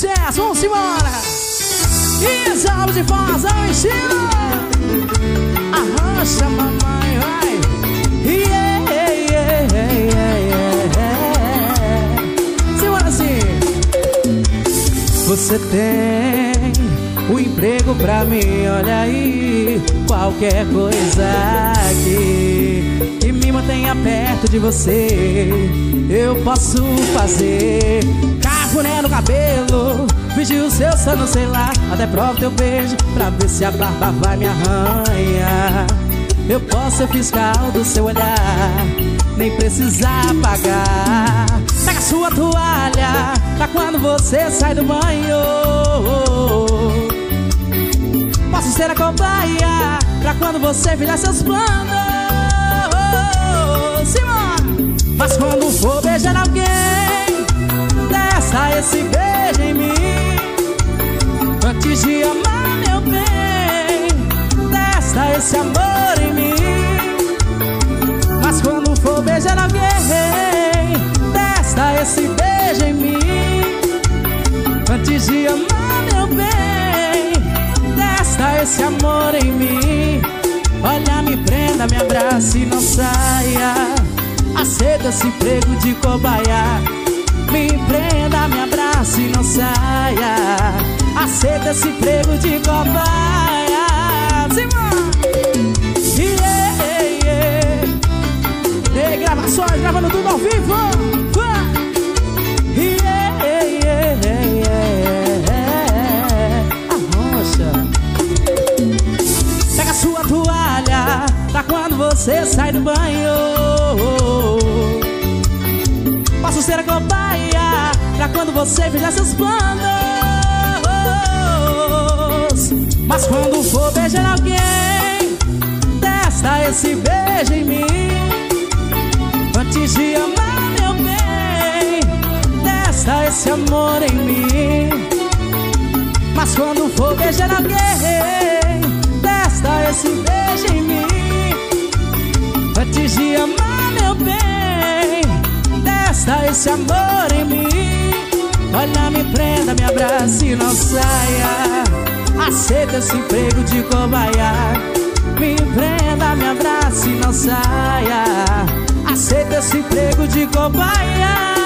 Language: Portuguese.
sucesso, vamos embora. Exalve de Foz, ao estilo. Arrancha, mamãe, vai. Yeah, yeah, yeah, yeah. Segura assim. Você tem um emprego pra mim, olha aí. Qualquer coisa que me mantenha perto de você, eu posso fazer. Cafuné no cabelo, fingir o seu sono, sei lá. Até prova teu beijo, pra ver se a barba vai me arranhar. Eu posso ser fiscal do seu olhar, nem precisar pagar. Pega sua toalha, pra quando você sai do banho. Posso ser a cobaia, pra quando você fizer seus planos. Simão! Mas quando for beijar alguém, desça esse beijo em mim. Antes de amar, meu bem, desça esse amor em mim. Mas quando for beijar alguém, desça esse beijo em mim. Antes de amar, meu bem, desça esse amor em mim. Olha, me prenda, me abrace e não saia. Aceita esse emprego de cobaia. Me prenda, me abrace e não saia. Aceita esse emprego de cobaia. Simão! Yeah, yeah. Ei, gravações, gravando tudo ao vivo. Yeah, yeah, yeah. Arrocha. Pega a sua toalha, pra quando você sai do banho. Posso ser a cobaia, pra quando você fizer seus planos. Mas quando for beijar alguém, desça esse beijo em mim. Antes de amar, meu bem, desça esse amor em mim. Mas quando for beijar alguém, desça esse beijo em mim. Antes de amar, meu bem, desça esse amor em mim. Olha, me prenda, me abrace e não saia. Aceita esse emprego de cobaia. Me prenda, me abrace e não saia. Aceita esse emprego de cobaia.